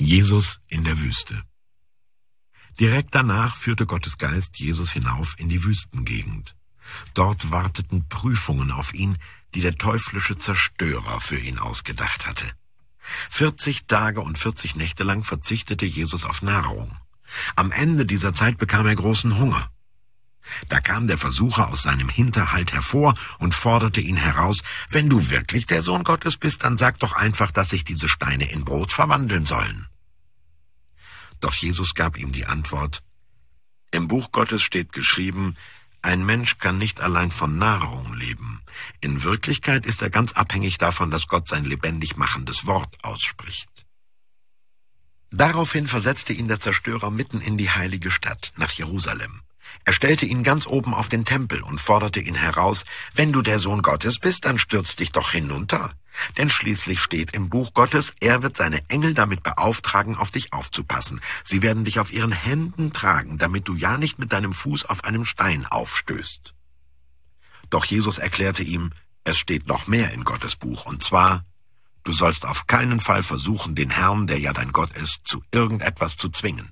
Jesus in der Wüste. Direkt danach führte Gottes Geist Jesus hinauf in die Wüstengegend. Dort warteten Prüfungen auf ihn, die der teuflische Zerstörer für ihn ausgedacht hatte. 40 Tage und 40 Nächte lang verzichtete Jesus auf Nahrung. Am Ende dieser Zeit bekam er großen Hunger. Da kam der Versucher aus seinem Hinterhalt hervor und forderte ihn heraus: Wenn du wirklich der Sohn Gottes bist, dann sag doch einfach, dass sich diese Steine in Brot verwandeln sollen. Doch Jesus gab ihm die Antwort: Im Buch Gottes steht geschrieben, ein Mensch kann nicht allein von Nahrung leben. In Wirklichkeit ist er ganz abhängig davon, dass Gott sein lebendig machendes Wort ausspricht. Daraufhin versetzte ihn der Zerstörer mitten in die heilige Stadt, nach Jerusalem. Er stellte ihn ganz oben auf den Tempel und forderte ihn heraus: Wenn du der Sohn Gottes bist, dann stürz dich doch hinunter. Denn schließlich steht im Buch Gottes, er wird seine Engel damit beauftragen, auf dich aufzupassen. Sie werden dich auf ihren Händen tragen, damit du ja nicht mit deinem Fuß auf einem Stein aufstößt. Doch Jesus erklärte ihm, es steht noch mehr in Gottes Buch, und zwar: Du sollst auf keinen Fall versuchen, den Herrn, der ja dein Gott ist, zu irgendetwas zu zwingen.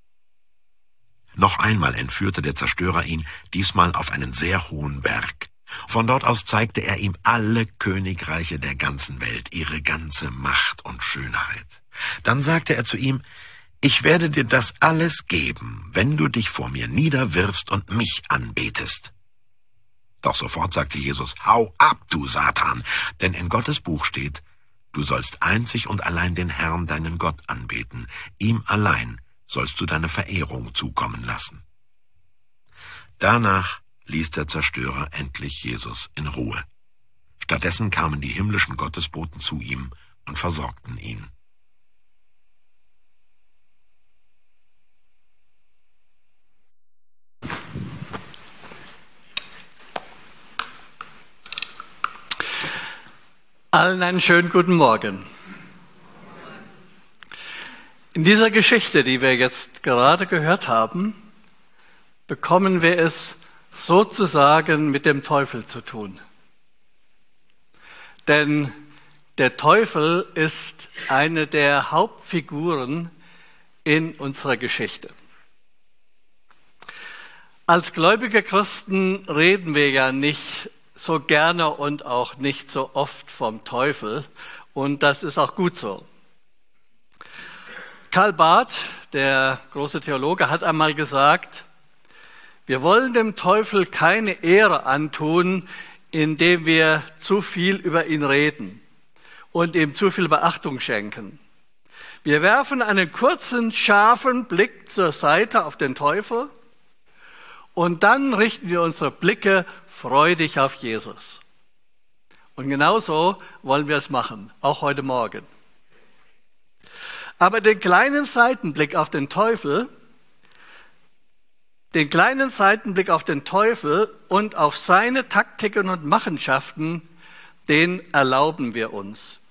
Noch einmal entführte der Zerstörer ihn, diesmal auf einen sehr hohen Berg. Von dort aus zeigte er ihm alle Königreiche der ganzen Welt, ihre ganze Macht und Schönheit. Dann sagte er zu ihm: Ich werde dir das alles geben, wenn du dich vor mir niederwirfst und mich anbetest. Doch sofort sagte Jesus: Hau ab, du Satan, denn in Gottes Buch steht, du sollst einzig und allein den Herrn, deinen Gott, anbeten. Ihm allein sollst du deine Verehrung zukommen lassen. Danach ließ der Zerstörer endlich Jesus in Ruhe. Stattdessen kamen die himmlischen Gottesboten zu ihm und versorgten ihn. Allen einen schönen guten Morgen. In dieser Geschichte, die wir jetzt gerade gehört haben, bekommen wir es sozusagen mit dem Teufel zu tun. Denn der Teufel ist eine der Hauptfiguren in unserer Geschichte. Als gläubige Christen reden wir ja nicht so gerne und auch nicht so oft vom Teufel, und das ist auch gut so. Karl Barth, der große Theologe, hat einmal gesagt: Wir wollen dem Teufel keine Ehre antun, indem wir zu viel über ihn reden und ihm zu viel Beachtung schenken. Wir werfen einen kurzen, scharfen Blick zur Seite auf den Teufel und dann richten wir unsere Blicke freudig auf Jesus. Und genauso wollen wir es machen, auch heute Morgen. Aber den kleinen Seitenblick auf den Teufel und auf seine Taktiken und Machenschaften, den erlauben wir uns.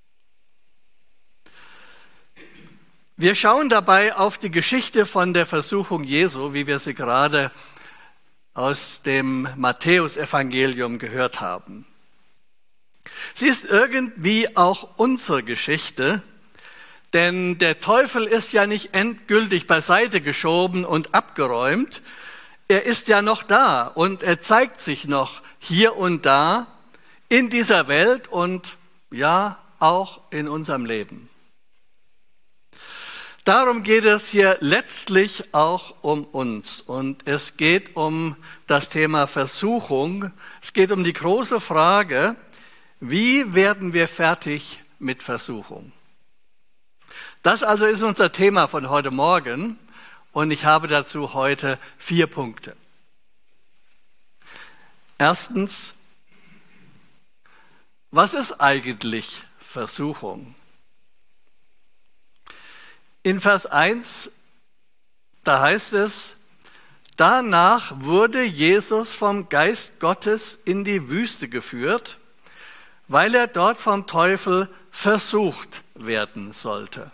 Wir schauen dabei auf die Geschichte von der Versuchung Jesu, wie wir sie gerade aus dem Matthäusevangelium gehört haben. Sie ist irgendwie auch unsere Geschichte, denn der Teufel ist ja nicht endgültig beiseite geschoben und abgeräumt. Er ist ja noch da und er zeigt sich noch hier und da in dieser Welt und ja, auch in unserem Leben. Darum geht es hier letztlich auch um uns, und es geht um das Thema Versuchung. Es geht um die große Frage: Wie werden wir fertig mit Versuchung? Das also ist unser Thema von heute Morgen, und ich habe dazu heute 4 Punkte. Erstens: Was ist eigentlich Versuchung? In Vers 1, da heißt es: Danach wurde Jesus vom Geist Gottes in die Wüste geführt, weil er dort vom Teufel versucht werden sollte.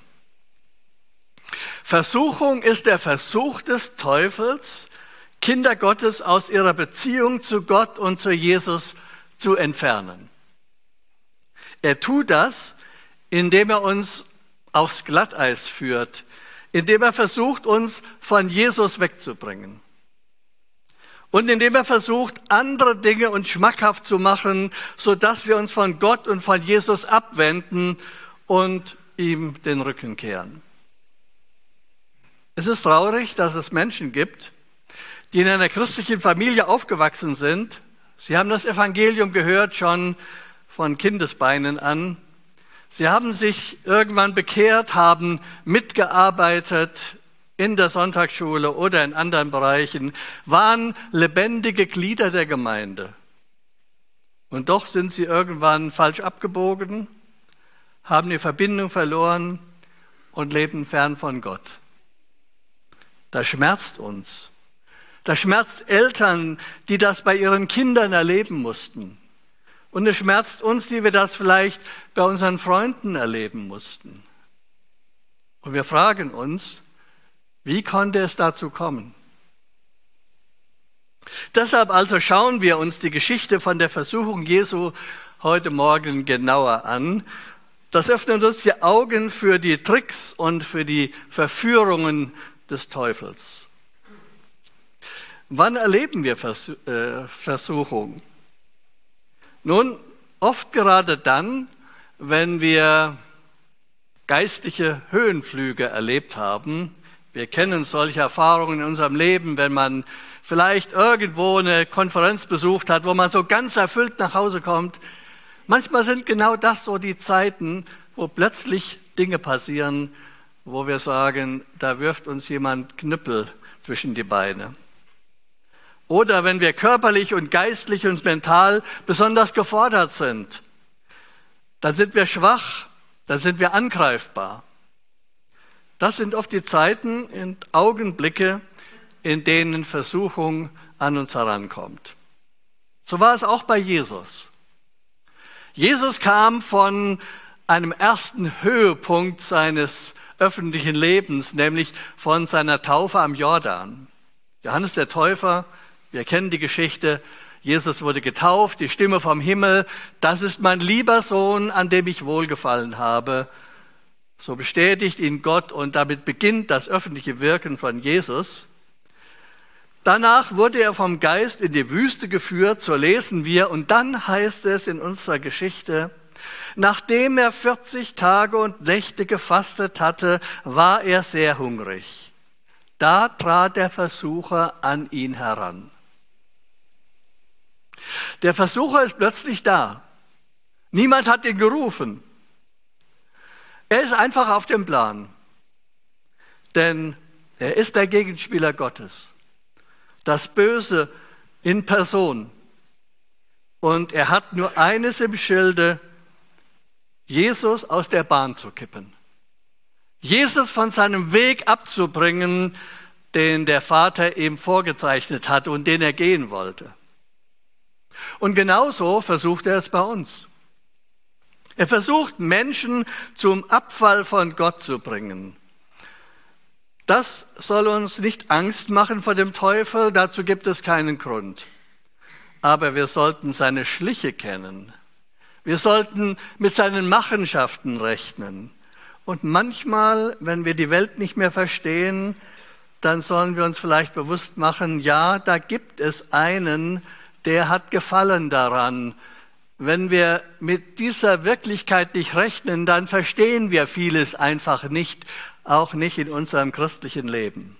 Versuchung ist der Versuch des Teufels, Kinder Gottes aus ihrer Beziehung zu Gott und zu Jesus zu entfernen. Er tut das, indem er uns aufs Glatteis führt, indem er versucht, uns von Jesus wegzubringen. Und indem er versucht, andere Dinge uns schmackhaft zu machen, sodass wir uns von Gott und von Jesus abwenden und ihm den Rücken kehren. Es ist traurig, dass es Menschen gibt, die in einer christlichen Familie aufgewachsen sind. Sie haben das Evangelium gehört, schon von Kindesbeinen an. Sie haben sich irgendwann bekehrt, haben mitgearbeitet in der Sonntagsschule oder in anderen Bereichen, waren lebendige Glieder der Gemeinde. Und doch sind sie irgendwann falsch abgebogen, haben die Verbindung verloren und leben fern von Gott. Das schmerzt uns. Das schmerzt Eltern, die das bei ihren Kindern erleben mussten. Und es schmerzt uns, die wir das vielleicht bei unseren Freunden erleben mussten. Und wir fragen uns, wie konnte es dazu kommen? Deshalb also schauen wir uns die Geschichte von der Versuchung Jesu heute Morgen genauer an. Das öffnet uns die Augen für die Tricks und für die Verführungen des Teufels. Wann erleben wir Versuchung? Nun, oft gerade dann, wenn wir geistliche Höhenflüge erlebt haben. Wir kennen solche Erfahrungen in unserem Leben, wenn man vielleicht irgendwo eine Konferenz besucht hat, wo man so ganz erfüllt nach Hause kommt. Manchmal sind genau das so die Zeiten, wo plötzlich Dinge passieren, wo wir sagen, da wirft uns jemand Knüppel zwischen die Beine. Oder wenn wir körperlich und geistlich und mental besonders gefordert sind, dann sind wir schwach, dann sind wir angreifbar. Das sind oft die Zeiten und Augenblicke, in denen Versuchung an uns herankommt. So war es auch bei Jesus. Jesus kam von einem ersten Höhepunkt seines öffentlichen Lebens, nämlich von seiner Taufe am Jordan. Johannes der Täufer, wir kennen die Geschichte, Jesus wurde getauft, die Stimme vom Himmel, das ist mein lieber Sohn, an dem ich wohlgefallen habe. So bestätigt ihn Gott und damit beginnt das öffentliche Wirken von Jesus. Danach wurde er vom Geist in die Wüste geführt, so lesen wir, und dann heißt es in unserer Geschichte, nachdem er 40 Tage und Nächte gefastet hatte, war er sehr hungrig. Da trat der Versucher an ihn heran. Der Versucher ist plötzlich da. Niemand hat ihn gerufen. Er ist einfach auf dem Plan. Denn er ist der Gegenspieler Gottes. Das Böse in Person. Und er hat nur eines im Schilde, Jesus aus der Bahn zu kippen. Jesus von seinem Weg abzubringen, den der Vater ihm vorgezeichnet hatte und den er gehen wollte. Und genauso versucht er es bei uns. Er versucht, Menschen zum Abfall von Gott zu bringen. Das soll uns nicht Angst machen vor dem Teufel, dazu gibt es keinen Grund. Aber wir sollten seine Schliche kennen. Wir sollten mit seinen Machenschaften rechnen. Und manchmal, wenn wir die Welt nicht mehr verstehen, dann sollen wir uns vielleicht bewusst machen, ja, da gibt es einen, der hat Gefallen daran. Wenn wir mit dieser Wirklichkeit nicht rechnen, dann verstehen wir vieles einfach nicht, auch nicht in unserem christlichen Leben.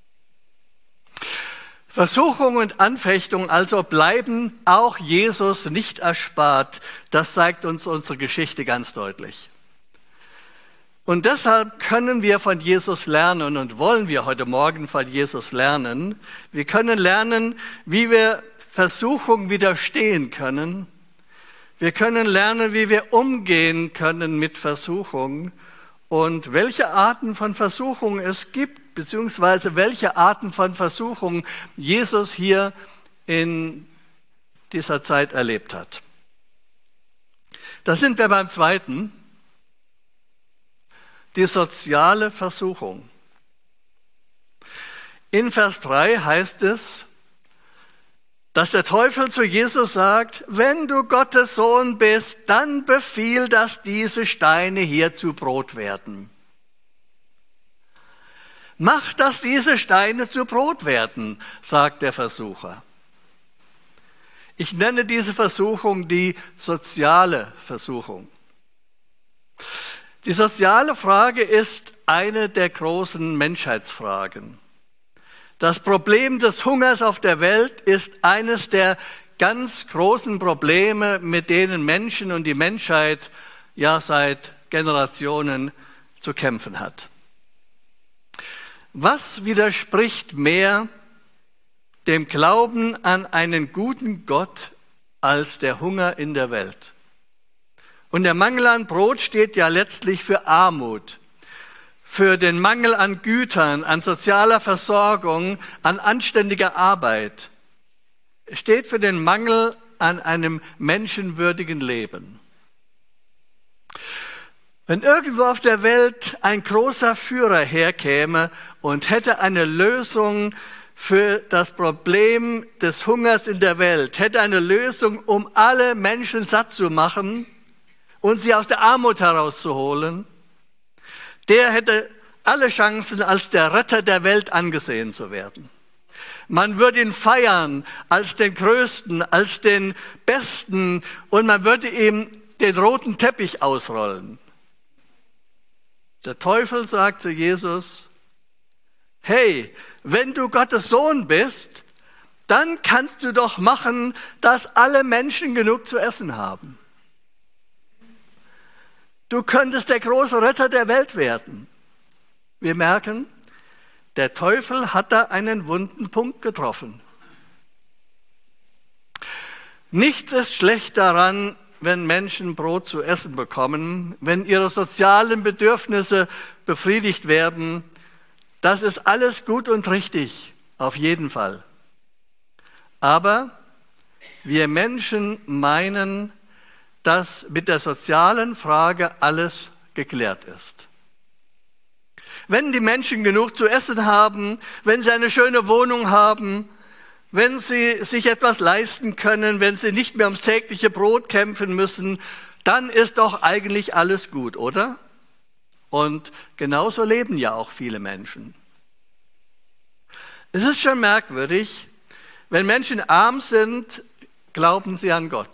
Versuchung und Anfechtung also bleiben auch Jesus nicht erspart. Das zeigt uns unsere Geschichte ganz deutlich. Und deshalb können wir von Jesus lernen und wollen wir heute Morgen von Jesus lernen. Wir können lernen, wie wir Versuchung widerstehen können. Wir können lernen, wie wir umgehen können mit Versuchung und welche Arten von Versuchung es gibt, beziehungsweise welche Arten von Versuchung Jesus hier in dieser Zeit erlebt hat. Da sind wir beim zweiten, die soziale Versuchung. In Vers 3 heißt es, dass der Teufel zu Jesus sagt, wenn du Gottes Sohn bist, dann befiehl, dass diese Steine hier zu Brot werden. Mach, dass diese Steine zu Brot werden, sagt der Versucher. Ich nenne diese Versuchung die soziale Versuchung. Die soziale Frage ist eine der großen Menschheitsfragen. Das Problem des Hungers auf der Welt ist eines der ganz großen Probleme, mit denen Menschen und die Menschheit ja seit Generationen zu kämpfen hat. Was widerspricht mehr dem Glauben an einen guten Gott als der Hunger in der Welt? Und der Mangel an Brot steht ja letztlich für Armut, für den Mangel an Gütern, an sozialer Versorgung, an anständiger Arbeit. Es steht für den Mangel an einem menschenwürdigen Leben. Wenn irgendwo auf der Welt ein großer Führer herkäme und hätte eine Lösung für das Problem des Hungers in der Welt, hätte eine Lösung, um alle Menschen satt zu machen und sie aus der Armut herauszuholen, der hätte alle Chancen, als der Retter der Welt angesehen zu werden. Man würde ihn feiern als den Größten, als den Besten und man würde ihm den roten Teppich ausrollen. Der Teufel sagt zu Jesus, hey, wenn du Gottes Sohn bist, dann kannst du doch machen, dass alle Menschen genug zu essen haben. Du könntest der große Retter der Welt werden. Wir merken, der Teufel hat da einen wunden Punkt getroffen. Nichts ist schlecht daran, wenn Menschen Brot zu essen bekommen, wenn ihre sozialen Bedürfnisse befriedigt werden. Das ist alles gut und richtig, auf jeden Fall. Aber wir Menschen meinen, dass mit der sozialen Frage alles geklärt ist. Wenn die Menschen genug zu essen haben, wenn sie eine schöne Wohnung haben, wenn sie sich etwas leisten können, wenn sie nicht mehr ums tägliche Brot kämpfen müssen, dann ist doch eigentlich alles gut, oder? Und genauso leben ja auch viele Menschen. Es ist schon merkwürdig, wenn Menschen arm sind, glauben sie an Gott.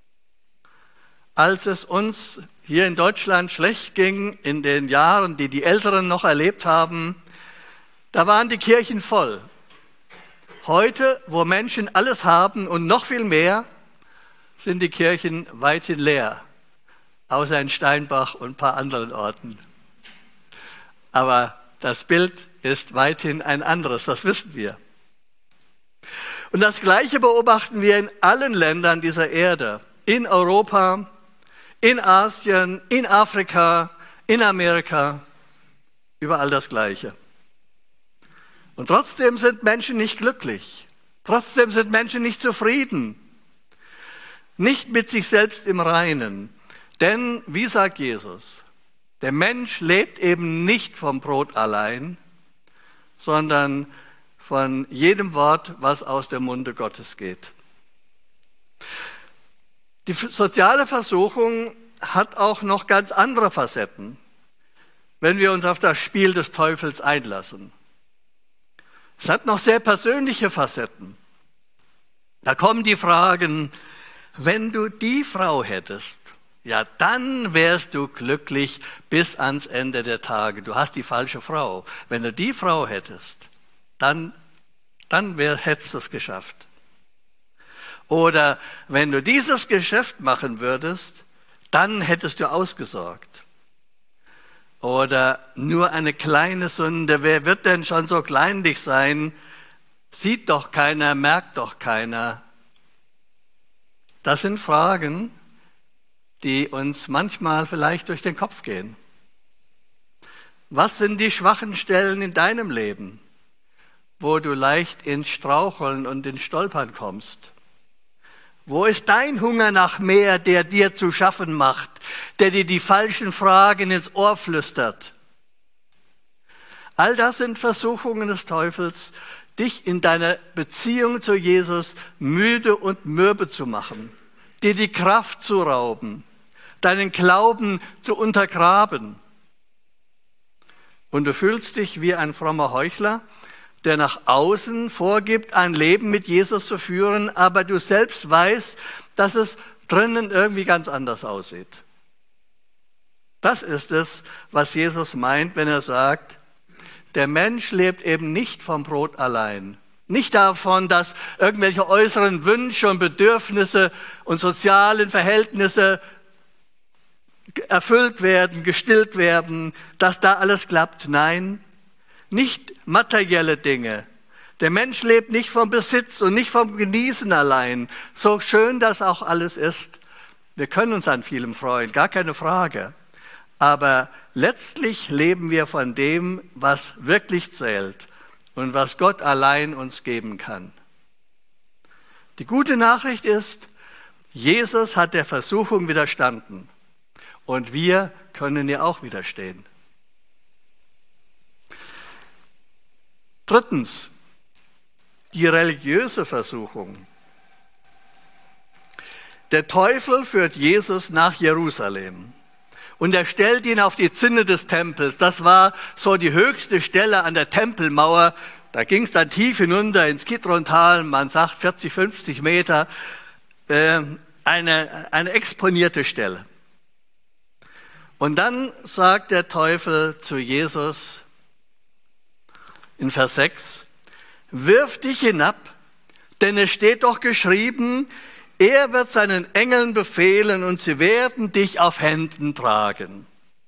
Als es uns hier in Deutschland schlecht ging, in den Jahren, die die Älteren noch erlebt haben, da waren die Kirchen voll. Heute, wo Menschen alles haben und noch viel mehr, sind die Kirchen weithin leer, außer in Steinbach und ein paar anderen Orten. Aber das Bild ist weithin ein anderes, das wissen wir. Und das Gleiche beobachten wir in allen Ländern dieser Erde, in Europa, in Asien, in Afrika, in Amerika, überall das Gleiche. Und trotzdem sind Menschen nicht glücklich. Trotzdem sind Menschen nicht zufrieden. Nicht mit sich selbst im Reinen. Denn, wie sagt Jesus, der Mensch lebt eben nicht vom Brot allein, sondern von jedem Wort, was aus dem Munde Gottes geht. Die soziale Versuchung hat auch noch ganz andere Facetten, wenn wir uns auf das Spiel des Teufels einlassen. Es hat noch sehr persönliche Facetten. Da kommen die Fragen, wenn du die Frau hättest, ja, dann wärst du glücklich bis ans Ende der Tage. Du hast die falsche Frau. Wenn du die Frau hättest, dann hättest du es geschafft. Oder wenn du dieses Geschäft machen würdest, dann hättest du ausgesorgt. Oder nur eine kleine Sünde, wer wird denn schon so kleinlich sein? Sieht doch keiner, merkt doch keiner. Das sind Fragen, die uns manchmal vielleicht durch den Kopf gehen. Was sind die schwachen Stellen in deinem Leben, wo du leicht ins Straucheln und ins Stolpern kommst? Wo ist dein Hunger nach mehr, der dir zu schaffen macht, der dir die falschen Fragen ins Ohr flüstert? All das sind Versuchungen des Teufels, dich in deiner Beziehung zu Jesus müde und mürbe zu machen, dir die Kraft zu rauben, deinen Glauben zu untergraben. Und du fühlst dich wie ein frommer Heuchler, der nach außen vorgibt, ein Leben mit Jesus zu führen, aber du selbst weißt, dass es drinnen irgendwie ganz anders aussieht. Das ist es, was Jesus meint, wenn er sagt, der Mensch lebt eben nicht vom Brot allein. Nicht davon, dass irgendwelche äußeren Wünsche und Bedürfnisse und sozialen Verhältnisse erfüllt werden, gestillt werden, dass da alles klappt. Nein, nicht materielle Dinge. Der Mensch lebt nicht vom Besitz und nicht vom Genießen allein. So schön das auch alles ist. Wir können uns an vielem freuen, gar keine Frage. Aber letztlich leben wir von dem, was wirklich zählt und was Gott allein uns geben kann. Die gute Nachricht ist, Jesus hat der Versuchung widerstanden und wir können ihr auch widerstehen. Drittens, die religiöse Versuchung. Der Teufel führt Jesus nach Jerusalem. Und er stellt ihn auf die Zinne des Tempels. Das war so die höchste Stelle an der Tempelmauer. Da ging es dann tief hinunter ins Kidrontal, man sagt 40, 50 Meter, eine exponierte Stelle. Und dann sagt der Teufel zu Jesus in Vers 6, wirf dich hinab, denn es steht doch geschrieben, er wird seinen Engeln befehlen und sie werden dich auf Händen tragen.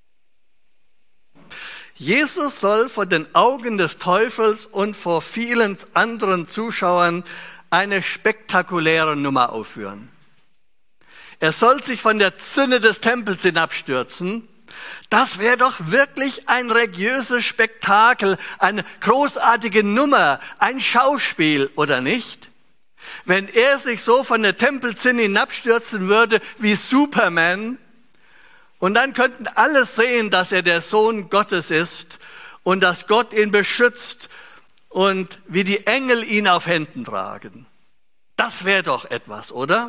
Jesus soll vor den Augen des Teufels und vor vielen anderen Zuschauern eine spektakuläre Nummer aufführen. Er soll sich von der Zinne des Tempels hinabstürzen. Das wäre doch wirklich ein religiöses Spektakel, eine großartige Nummer, ein Schauspiel, oder nicht? Wenn er sich so von der Tempelzinne hinabstürzen würde wie Superman, und dann könnten alle sehen, dass er der Sohn Gottes ist und dass Gott ihn beschützt und wie die Engel ihn auf Händen tragen. Das wäre doch etwas, oder?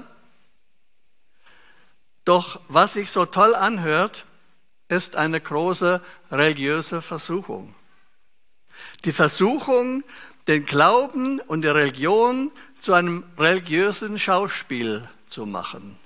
Doch was sich so toll anhört, ist eine große religiöse Versuchung. Die Versuchung, den Glauben und die Religion zu einem religiösen Schauspiel zu machen.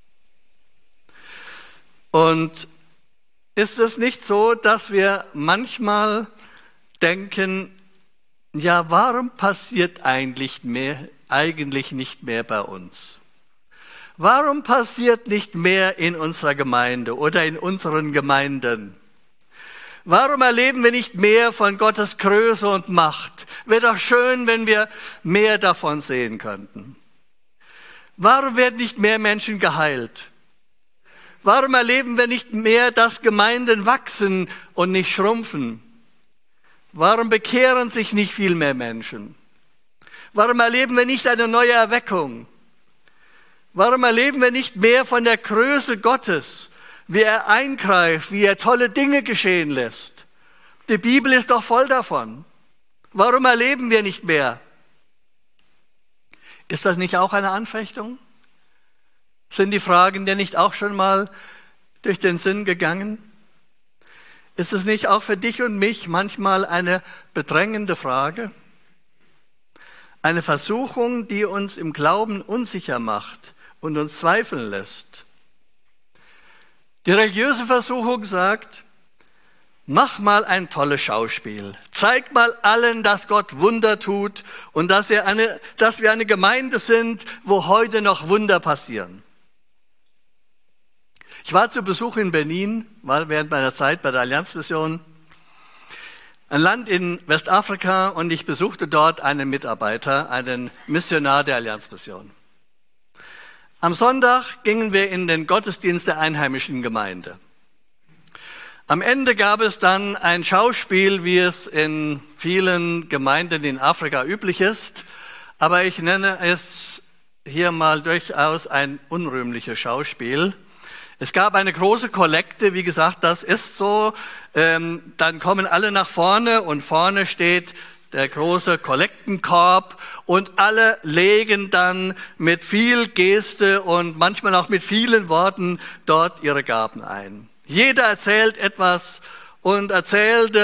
Und ist es nicht so, dass wir manchmal denken, ja, warum passiert eigentlich nicht mehr bei uns? Warum passiert nicht mehr in unserer Gemeinde oder in unseren Gemeinden? Warum erleben wir nicht mehr von Gottes Größe und Macht? Wäre doch schön, wenn wir mehr davon sehen könnten. Warum werden nicht mehr Menschen geheilt? Warum erleben wir nicht mehr, dass Gemeinden wachsen und nicht schrumpfen? Warum bekehren sich nicht viel mehr Menschen? Warum erleben wir nicht eine neue Erweckung? Warum erleben wir nicht mehr von der Größe Gottes, wie er eingreift, wie er tolle Dinge geschehen lässt? Die Bibel ist doch voll davon. Warum erleben wir nicht mehr? Ist das nicht auch eine Anfechtung? Sind die Fragen dir nicht auch schon mal durch den Sinn gegangen? Ist es nicht auch für dich und mich manchmal eine bedrängende Frage? Eine Versuchung, die uns im Glauben unsicher macht und uns zweifeln lässt. Die religiöse Versuchung sagt, mach mal ein tolles Schauspiel. Zeig mal allen, dass Gott Wunder tut und dass wir eine Gemeinde sind, wo heute noch Wunder passieren. Ich war zu Besuch in Benin, war während meiner Zeit bei der Allianzmission, ein Land in Westafrika, und ich besuchte dort einen Mitarbeiter, einen Missionar der Allianzmission. Am Sonntag gingen wir in den Gottesdienst der einheimischen Gemeinde. Am Ende gab es dann ein Schauspiel, wie es in vielen Gemeinden in Afrika üblich ist, aber ich nenne es hier mal durchaus ein unrühmliches Schauspiel. Es gab eine große Kollekte, wie gesagt, das ist so. Dann kommen alle nach vorne und vorne steht der große Kollektenkorb und alle legen dann mit viel Geste und manchmal auch mit vielen Worten dort ihre Gaben ein. Jeder erzählt etwas und erzählte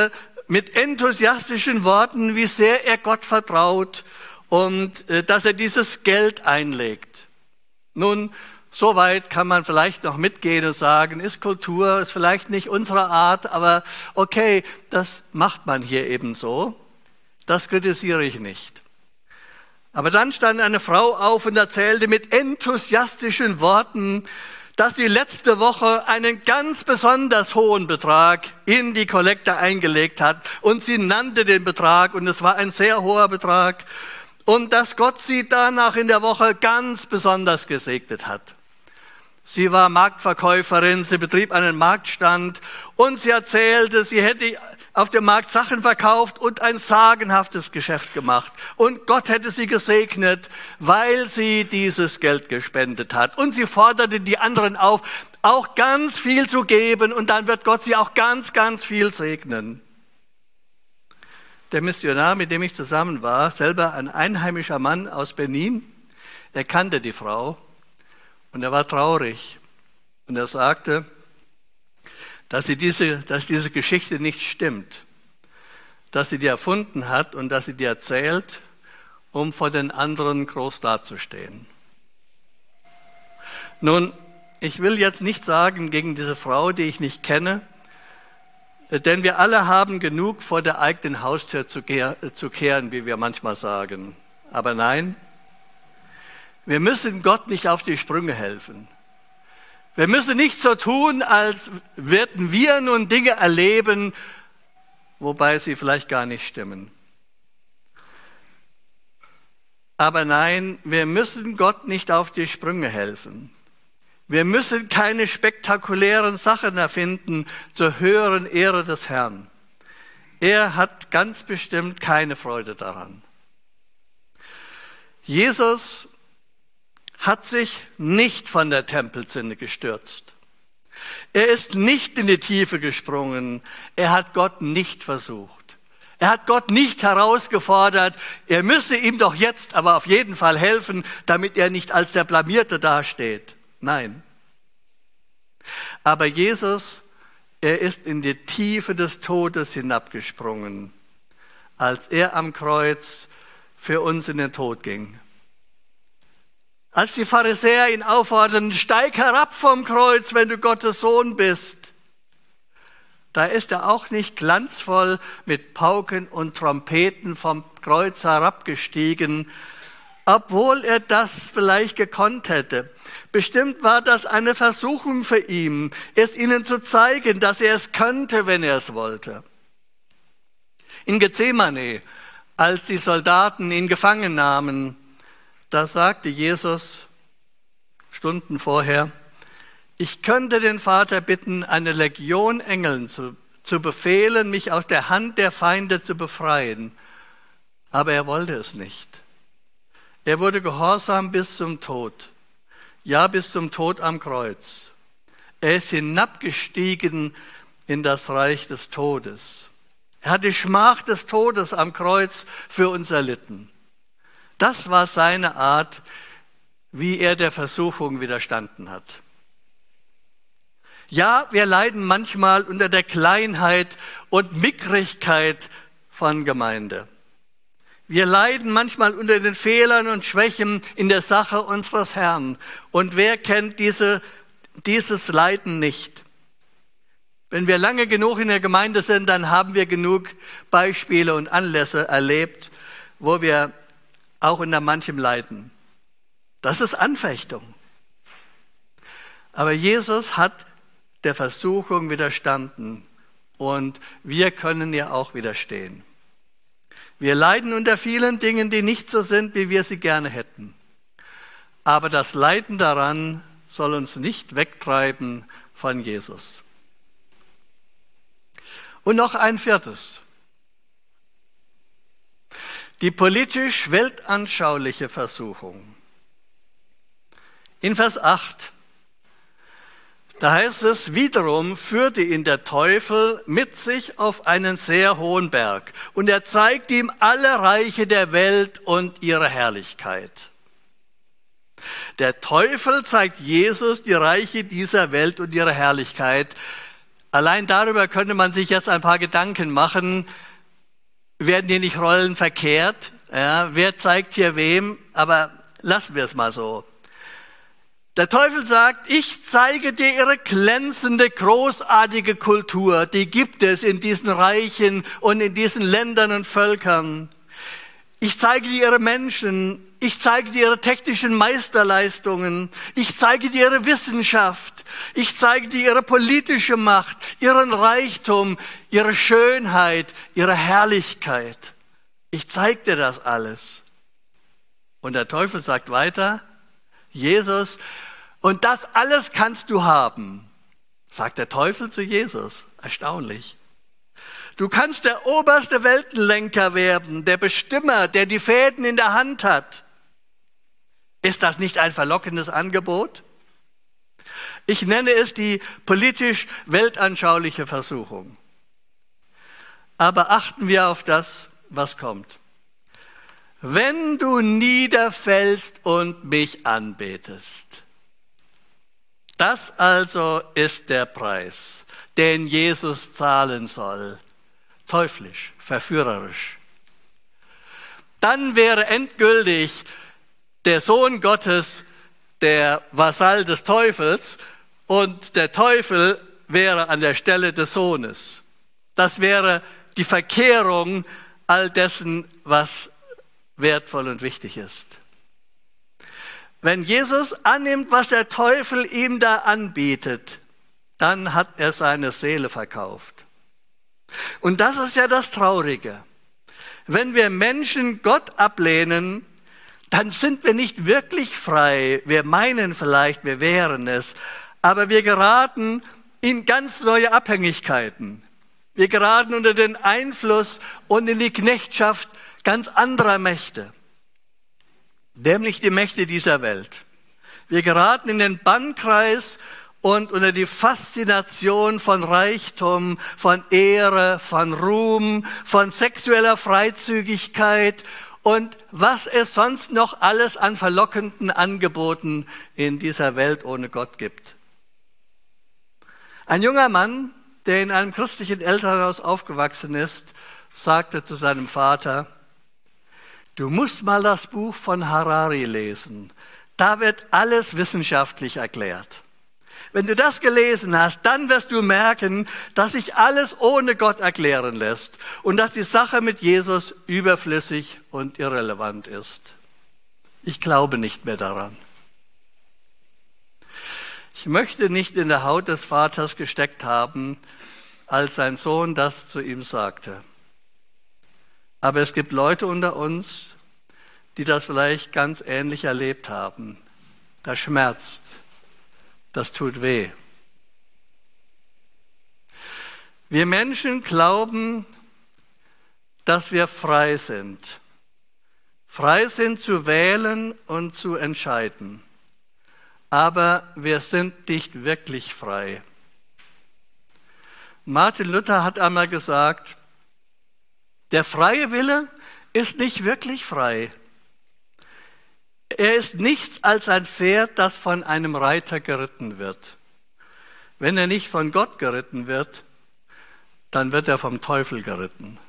mit enthusiastischen Worten, wie sehr er Gott vertraut und dass er dieses Geld einlegt. Nun, so weit kann man vielleicht noch mitgehen und sagen, ist Kultur, ist vielleicht nicht unsere Art, aber okay, das macht man hier eben so. Das kritisiere ich nicht. Aber dann stand eine Frau auf und erzählte mit enthusiastischen Worten, dass sie letzte Woche einen ganz besonders hohen Betrag in die Kollekte eingelegt hat. Und sie nannte den Betrag und es war ein sehr hoher Betrag. Und dass Gott sie danach in der Woche ganz besonders gesegnet hat. Sie war Marktverkäuferin, sie betrieb einen Marktstand und sie erzählte, sie hätte auf dem Markt Sachen verkauft und ein sagenhaftes Geschäft gemacht. Und Gott hätte sie gesegnet, weil sie dieses Geld gespendet hat. Und sie forderte die anderen auf, auch ganz viel zu geben und dann wird Gott sie auch ganz, ganz viel segnen. Der Missionar, mit dem ich zusammen war, selber ein einheimischer Mann aus Benin, er kannte die Frau und er war traurig. Und er sagte, dass diese Geschichte nicht stimmt, dass sie die erfunden hat und dass sie die erzählt, um vor den anderen groß dazustehen. Nun, ich will jetzt nicht sagen gegen diese Frau, die ich nicht kenne, denn wir alle haben genug vor der eigenen Haustür zu kehren, wie wir manchmal sagen. Aber nein, wir müssen Gott nicht auf die Sprünge helfen. Wir müssen nicht so tun, als würden wir nun Dinge erleben, wobei sie vielleicht gar nicht stimmen. Aber nein, wir müssen Gott nicht auf die Sprünge helfen. Wir müssen keine spektakulären Sachen erfinden zur höheren Ehre des Herrn. Er hat ganz bestimmt keine Freude daran. Jesus hat sich nicht von der Tempelzinne gestürzt. Er ist nicht in die Tiefe gesprungen. Er hat Gott nicht versucht. Er hat Gott nicht herausgefordert, er müsse ihm doch jetzt aber auf jeden Fall helfen, damit er nicht als der Blamierte dasteht. Nein. Aber Jesus, er ist in die Tiefe des Todes hinabgesprungen, als er am Kreuz für uns in den Tod ging. Als die Pharisäer ihn aufforderten, steig herab vom Kreuz, wenn du Gottes Sohn bist, da ist er auch nicht glanzvoll mit Pauken und Trompeten vom Kreuz herabgestiegen, obwohl er das vielleicht gekonnt hätte. Bestimmt war das eine Versuchung für ihn, es ihnen zu zeigen, dass er es könnte, wenn er es wollte. In Gethsemane, als die Soldaten ihn gefangen nahmen, da sagte Jesus Stunden vorher, ich könnte den Vater bitten, eine Legion Engeln zu befehlen, mich aus der Hand der Feinde zu befreien. Aber er wollte es nicht. Er wurde gehorsam bis zum Tod. Ja, bis zum Tod am Kreuz. Er ist hinabgestiegen in das Reich des Todes. Er hat die Schmach des Todes am Kreuz für uns erlitten. Das war seine Art, wie er der Versuchung widerstanden hat. Ja, wir leiden manchmal unter der Kleinheit und Mickrigkeit von Gemeinde. Wir leiden manchmal unter den Fehlern und Schwächen in der Sache unseres Herrn. Und wer kennt dieses Leiden nicht? Wenn wir lange genug in der Gemeinde sind, dann haben wir genug Beispiele und Anlässe erlebt, wo wir auch unter manchem leiden. Das ist Anfechtung. Aber Jesus hat der Versuchung widerstanden und wir können ihr auch widerstehen. Wir leiden unter vielen Dingen, die nicht so sind, wie wir sie gerne hätten. Aber das Leiden daran soll uns nicht wegtreiben von Jesus. Und noch ein viertes. Die politisch-weltanschauliche Versuchung. In Vers 8, da heißt es, wiederum führte ihn der Teufel mit sich auf einen sehr hohen Berg und er zeigte ihm alle Reiche der Welt und ihre Herrlichkeit. Der Teufel zeigt Jesus die Reiche dieser Welt und ihre Herrlichkeit. Allein darüber könnte man sich jetzt ein paar Gedanken machen. Werden hier nicht Rollen verkehrt? Ja, wer zeigt hier wem? Aber lassen wir es mal so. Der Teufel sagt, ich zeige dir ihre glänzende, großartige Kultur. Die gibt es in diesen Reichen und in diesen Ländern und Völkern. Ich zeige dir ihre Menschen. Ich zeige dir ihre technischen Meisterleistungen. Ich zeige dir ihre Wissenschaft. Ich zeige dir ihre politische Macht, ihren Reichtum, ihre Schönheit, ihre Herrlichkeit. Ich zeige dir das alles. Und der Teufel sagt weiter, Jesus, und das alles kannst du haben, sagt der Teufel zu Jesus. Erstaunlich. Du kannst der oberste Weltenlenker werden, der Bestimmer, der die Fäden in der Hand hat. Ist das nicht ein verlockendes Angebot? Ich nenne es die politisch-weltanschauliche Versuchung. Aber achten wir auf das, was kommt. Wenn du niederfällst und mich anbetest, das also ist der Preis, den Jesus zahlen soll. Teuflisch, verführerisch. Dann wäre endgültig der Sohn Gottes der Vasall des Teufels und der Teufel wäre an der Stelle des Sohnes. Das wäre die Verkehrung all dessen, was wertvoll und wichtig ist. Wenn Jesus annimmt, was der Teufel ihm da anbietet, dann hat er seine Seele verkauft. Und das ist ja das Traurige. Wenn wir Menschen Gott ablehnen, dann sind wir nicht wirklich frei. Wir meinen vielleicht, wir wären es, aber wir geraten in ganz neue Abhängigkeiten. Wir geraten unter den Einfluss und in die Knechtschaft ganz anderer Mächte, nämlich die Mächte dieser Welt. Wir geraten in den Bannkreis und unter die Faszination von Reichtum, von Ehre, von Ruhm, von sexueller Freizügigkeit und was es sonst noch alles an verlockenden Angeboten in dieser Welt ohne Gott gibt. Ein junger Mann, der in einem christlichen Elternhaus aufgewachsen ist, sagte zu seinem Vater, du musst mal das Buch von Harari lesen. Da wird alles wissenschaftlich erklärt. Wenn du das gelesen hast, dann wirst du merken, dass sich alles ohne Gott erklären lässt und dass die Sache mit Jesus überflüssig und irrelevant ist. Ich glaube nicht mehr daran. Ich möchte nicht in der Haut des Vaters gesteckt haben, als sein Sohn das zu ihm sagte. Aber es gibt Leute unter uns, die das vielleicht ganz ähnlich erlebt haben. Das schmerzt. Das tut weh. Wir Menschen glauben, dass wir frei sind. Frei sind zu wählen und zu entscheiden. Aber wir sind nicht wirklich frei. Martin Luther hat einmal gesagt, der freie Wille ist nicht wirklich frei. Er ist nichts als ein Pferd, das von einem Reiter geritten wird. Wenn er nicht von Gott geritten wird, dann wird er vom Teufel geritten.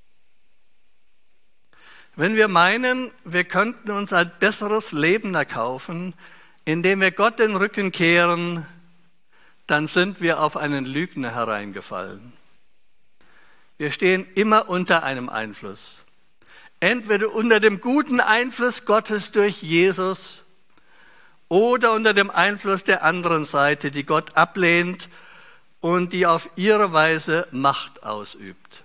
Wenn wir meinen, wir könnten uns ein besseres Leben erkaufen, indem wir Gott den Rücken kehren, dann sind wir auf einen Lügner hereingefallen. Wir stehen immer unter einem Einfluss. Entweder unter dem guten Einfluss Gottes durch Jesus oder unter dem Einfluss der anderen Seite, die Gott ablehnt und die auf ihre Weise Macht ausübt.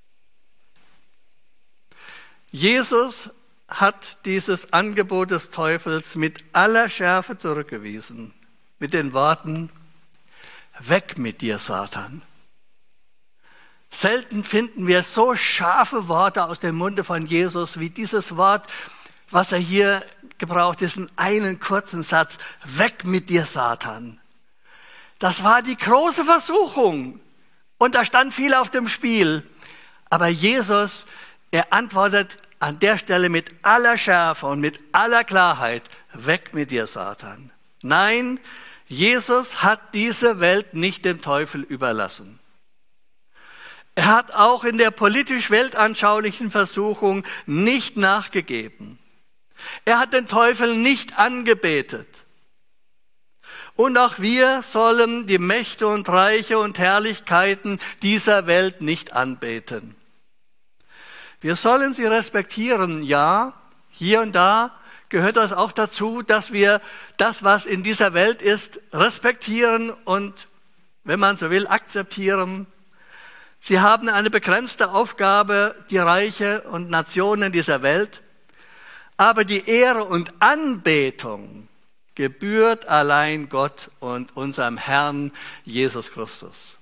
Jesus hat dieses Angebot des Teufels mit aller Schärfe zurückgewiesen, mit den Worten, weg mit dir, Satan. Selten finden wir so scharfe Worte aus dem Munde von Jesus wie dieses Wort, was er hier gebraucht, diesen einen kurzen Satz, weg mit dir, Satan. Das war die große Versuchung und da stand viel auf dem Spiel. Aber Jesus, er antwortet an der Stelle mit aller Schärfe und mit aller Klarheit, weg mit dir, Satan. Nein, Jesus hat diese Welt nicht dem Teufel überlassen. Er hat auch in der politisch-weltanschaulichen Versuchung nicht nachgegeben. Er hat den Teufel nicht angebetet. Und auch wir sollen die Mächte und Reiche und Herrlichkeiten dieser Welt nicht anbeten. Wir sollen sie respektieren, ja, hier und da gehört das auch dazu, dass wir das, was in dieser Welt ist, respektieren und, wenn man so will, akzeptieren. Sie haben eine begrenzte Aufgabe, die Reiche und Nationen dieser Welt. Aber die Ehre und Anbetung gebührt allein Gott und unserem Herrn Jesus Christus.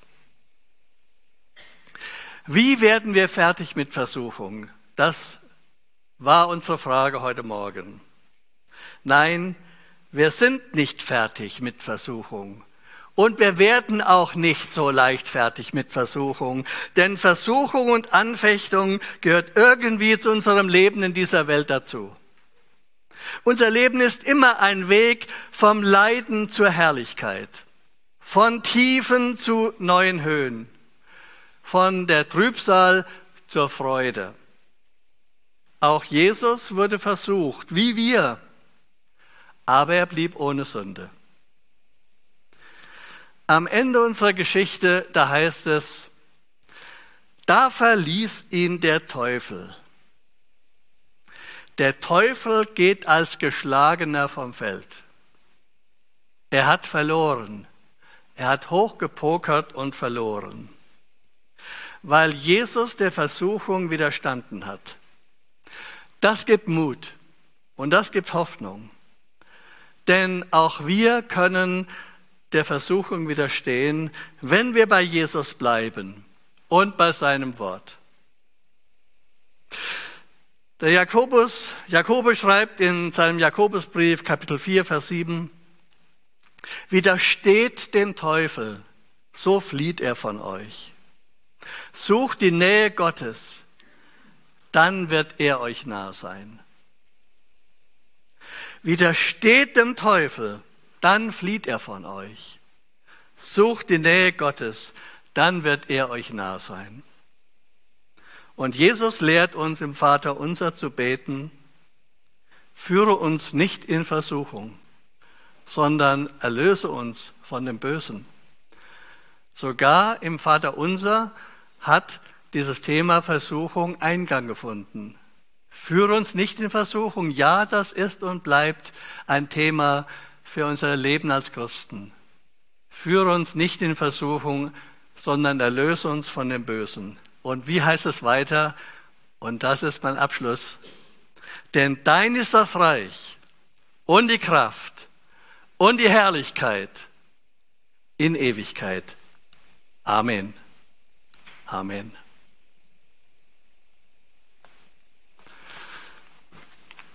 Wie werden wir fertig mit Versuchung? Das war unsere Frage heute Morgen. Nein, wir sind nicht fertig mit Versuchung. Und wir werden auch nicht so leicht fertig mit Versuchung. Denn Versuchung und Anfechtung gehört irgendwie zu unserem Leben in dieser Welt dazu. Unser Leben ist immer ein Weg vom Leiden zur Herrlichkeit, von Tiefen zu neuen Höhen, von der Trübsal zur Freude. Auch Jesus wurde versucht, wie wir, aber er blieb ohne Sünde. Am Ende unserer Geschichte, da heißt es, da verließ ihn der Teufel. Der Teufel geht als Geschlagener vom Feld. Er hat verloren. Er hat hochgepokert und verloren. Weil Jesus der Versuchung widerstanden hat. Das gibt Mut und das gibt Hoffnung. Denn auch wir können der Versuchung widerstehen, wenn wir bei Jesus bleiben und bei seinem Wort. Der Jakobus schreibt in seinem Jakobusbrief, Kapitel 4, Vers 7, widersteht dem Teufel, so flieht er von euch. Sucht die Nähe Gottes, dann wird er euch nah sein. Widersteht dem Teufel, dann flieht er von euch. Sucht die Nähe Gottes, dann wird er euch nah sein. Und Jesus lehrt uns im Vaterunser zu beten, führe uns nicht in Versuchung, sondern erlöse uns von dem Bösen. Sogar im Vaterunser hat dieses Thema Versuchung Eingang gefunden. Führe uns nicht in Versuchung. Ja, das ist und bleibt ein Thema für unser Leben als Christen. Führe uns nicht in Versuchung, sondern erlöse uns von dem Bösen. Und wie heißt es weiter? Und das ist mein Abschluss. Denn dein ist das Reich und die Kraft und die Herrlichkeit in Ewigkeit. Amen. Amen.